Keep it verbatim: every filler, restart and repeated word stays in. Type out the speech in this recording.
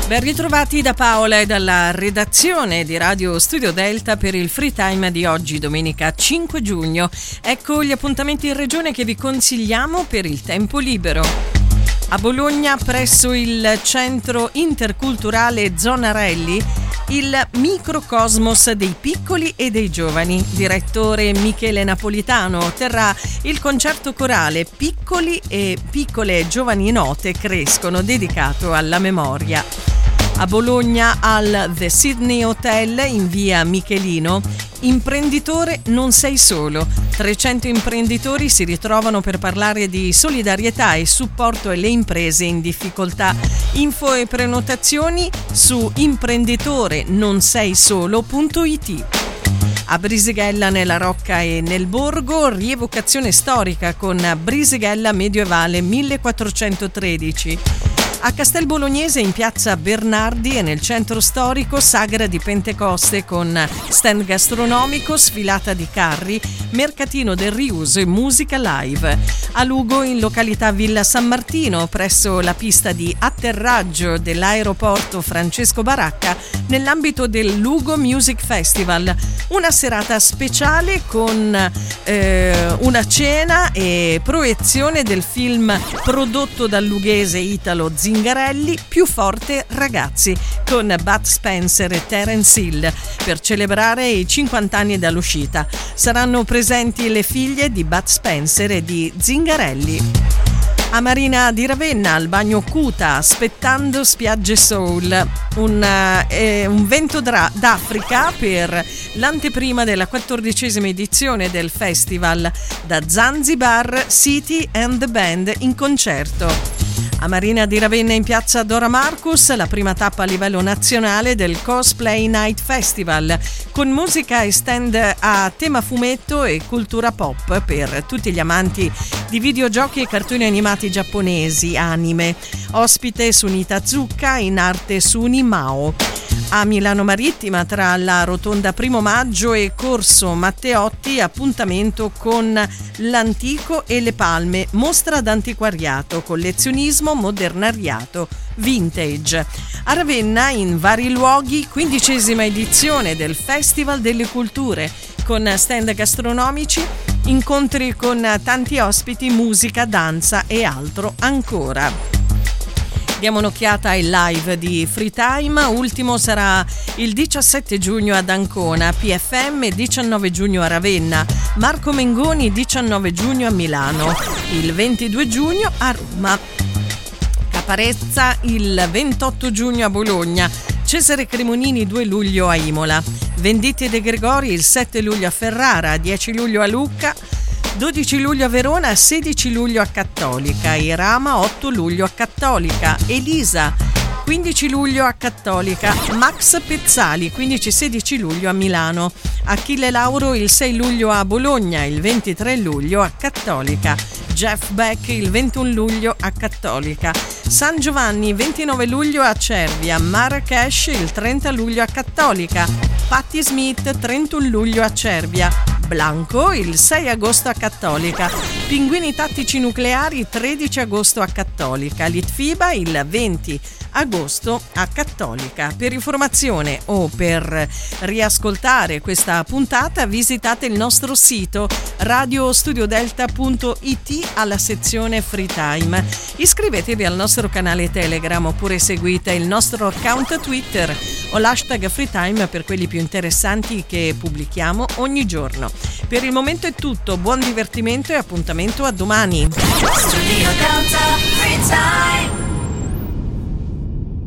Ben ritrovati da Paola e dalla redazione di Radio Studio Delta per il Free Time di oggi, domenica cinque giugno. Ecco gli appuntamenti in regione che vi consigliamo per il tempo libero. A Bologna, presso il Centro Interculturale Zonarelli, il microcosmos dei piccoli e dei giovani. Direttore Michele Napolitano terrà il concerto corale Piccoli e piccole giovani note crescono, dedicato alla memoria. A Bologna, al The Sydney Hotel in via Michelino, imprenditore non sei solo. trecento imprenditori si ritrovano per parlare di solidarietà e supporto alle imprese in difficoltà. Info e prenotazioni su imprenditore non sei solo punto it. A Brisighella, nella Rocca e nel Borgo, rievocazione storica con Brisighella medievale millequattrocentotredici. A Castel Bolognese, in piazza Bernardi e nel centro storico, sagra di Pentecoste con stand gastronomico, sfilata di carri, mercatino del riuso e musica live. A Lugo, in località Villa San Martino, presso la pista di atterraggio dell'aeroporto Francesco Baracca, nell'ambito del Lugo Music Festival. Una serata speciale con eh, una cena e proiezione del film prodotto dal lughese Italo Zingarelli, Più forte ragazzi, con Bud Spencer e Terence Hill, per celebrare i cinquanta anni dall'uscita. Saranno presenti le figlie di Bud Spencer e di Zingarelli. A Marina di Ravenna, al Bagno Cuta, aspettando spiagge soul, un, eh, un vento dra- d'Africa per l'anteprima della quattordicesima edizione del festival, da Zanzibar, City and the Band in concerto. A Marina di Ravenna, in piazza Dora Marcus, la prima tappa a livello nazionale del Cosplay Night Festival, con musica e stand a tema fumetto e cultura pop per tutti gli amanti di videogiochi e cartoni animati giapponesi, anime. Ospite Sunita Zucca, in arte Suni Mao. A Milano Marittima, tra la Rotonda Primo Maggio e Corso Matteotti, appuntamento con l'Antico e le Palme, mostra d'antiquariato, collezionismo, modernariato, vintage. A Ravenna, in vari luoghi, quindicesima edizione del Festival delle Culture, con stand gastronomici, incontri con tanti ospiti, musica, danza e altro ancora. Diamo un'occhiata ai live di Free Time. Ultimo sarà il diciassette giugno ad Ancona, P F M diciannove giugno a Ravenna, Marco Mengoni diciannove giugno a Milano, il ventidue giugno a Roma, Caparezza il ventotto giugno a Bologna, Cesare Cremonini due luglio a Imola, Venditti De Gregori il sette luglio a Ferrara, dieci luglio a Lucca, dodici luglio a Verona, sedici luglio a Cattolica, Irama otto luglio a Cattolica, Elisa quindici luglio a Cattolica, Max Pezzali quindici sedici luglio a Milano, Achille Lauro il sei luglio a Bologna, il ventitré luglio a Cattolica, Jeff Beck il ventuno luglio a Cattolica, San Giovanni ventinove luglio a Cervia, Marrakesh il trenta luglio a Cattolica, Patti Smith trentuno luglio a Cervia, Blanco il sei agosto a Cattolica, Pinguini Tattici Nucleari tredici agosto a Cattolica, Litfiba il venti agosto a Cattolica. Per informazione o per riascoltare questa puntata visitate il nostro sito radio studio delta punto it alla sezione Free Time. Iscrivetevi al nostro canale Telegram oppure seguite il nostro account Twitter o l'hashtag Free Time per quelli più interessanti che pubblichiamo ogni giorno. Per il momento è tutto, buon divertimento e appuntamento a domani. Studio Delta Free Time.